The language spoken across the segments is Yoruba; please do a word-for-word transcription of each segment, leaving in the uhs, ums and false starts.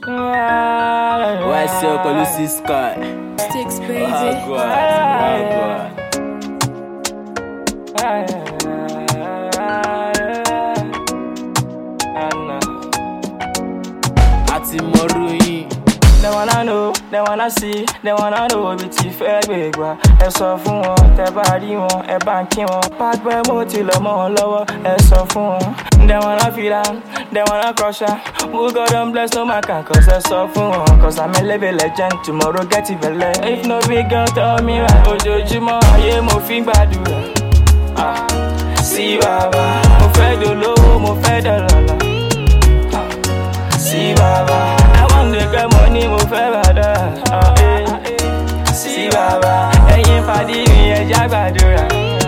Why so call Lucy Sky? Sticks, baby. Oh God, Ati moru yin. They wanna know, they wanna see, they wanna know bí ti fẹ́ gbé gbà. Ẹ sọ fún wọn, tẹ́ bá rí wọn, ẹ bá ń kí wọn. Pàgbẹ́ mo ti lọ mọ́ wọn lọ́wọ́, ẹ sọ fún wọn. They wanna feel am, they wanna crush am. Who God don bless no man can cause ẹ sọ fún wọn. Cause I'm a living legend, tomorrow get it belle. If no big girl tell me right, ojoojúmọ́ ayé mo fi gbàdúrà. Ah, sí bàbá, mo fẹ́ dolówó, mo fẹ́ dọ̀lọ́lá. Ah, sí bàbá. Get money, mo fẹ́ bàdá. Sí bàbá, ẹ̀yin pàdé mi ẹja gbàdúrà.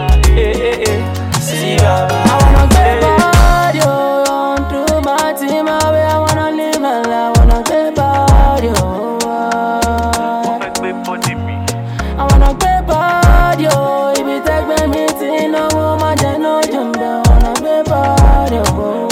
Sí bàbá. I wanna get body on through my team, I wanna live my life. I wanna get body on. I wanna get body on. If you take me meeting, no woman, just no jump down. I wanna get body on.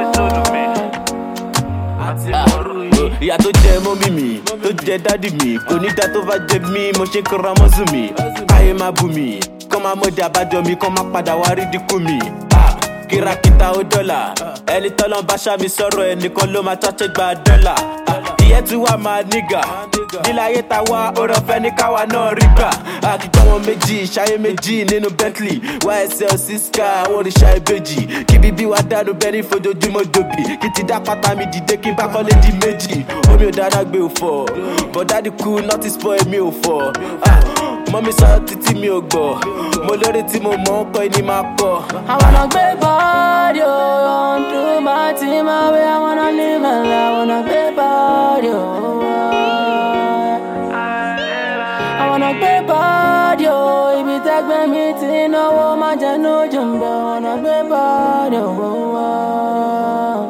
Ìyá tó jẹ mọ́mí mi, tó jẹ dádì mi, kò ní dá tó bá jẹ mí, mo ṣe ń kọ́ra mọ́sùn mi. Káyé máa bù mí, kọ́ máa mọ̀dé àbájọ mi, kọ́ máa padà wá rí dínkù mi. Kìràkìtà ó dọ́là, ẹni tọ́lọ́ bá ṣá mi sọ̀rọ̀ ẹnìkan ló máa tọ́ṣẹ́ gba dọ́là. Ìyẹn tí wàá máa nígà, níláyé ta wá, orí ọ̀fẹ́ ní káwa náà rí gbà. Àkìgbọ́ wọn méjì, ṣayé méjì nínú Bentley, Y S L Cisca, àwọn òrìṣà ìbejì. Kí bíbí wa dánú bẹ́ẹ̀ ní fojoojúmọ́ jòbì. Kí ti dá pátá mi dìde kí n bá kọ́lé di méjì. Omi ò dára gbé ò fọ̀, bọ̀dádì kú nọ́ọ̀tì spoil mi ò fọ̀. Mọ́mí sọ títí mi ò gbọ́, mo lórí tí mo mọ̀ ń kọ́ ẹni máa pọ̀. I wanna gbé body on through my team, I wanna live my life. I wanna gbé body on. I wanna gbé body on. Ibi tẹ́gbẹ́ mi ti náwó máa jẹ́ no jumbo. I wanna gbé body on.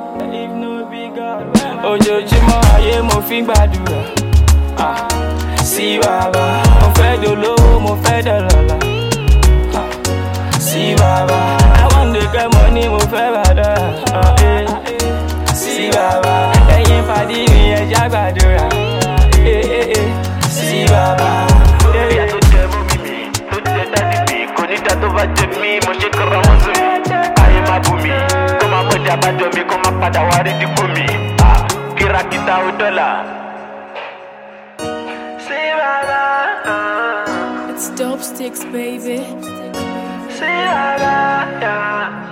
Ojoojúmọ́ ayé mo fi gbàdúrà. Ah, sí bàbá, mo fẹ́ dolówó, mo fẹ́ dọ̀lọ́lá. Ah, sí bàbá, I want to get money, mo fẹ́ bàdá. Ah, eh. Sí bàbá, ẹ̀yin pàdé mi ẹja gbàdúrà. Eh, eh, eh. Sí bàbá. Ìyá tó jẹ mọ́mí mi, tó jẹ dádì mi, kò ní dá tó bá jẹ mí, mo ṣe ń kọ́ra mọ́sùn mi. Káyé máa bù mí, kọ́ máa mọ̀dé àbájọ mi, kọ́ máa padà wá rí dínkù mi. Kìràkìtà ó dọ́là. Sí bàbá. It's dope sticks, baby. Sí bàbá.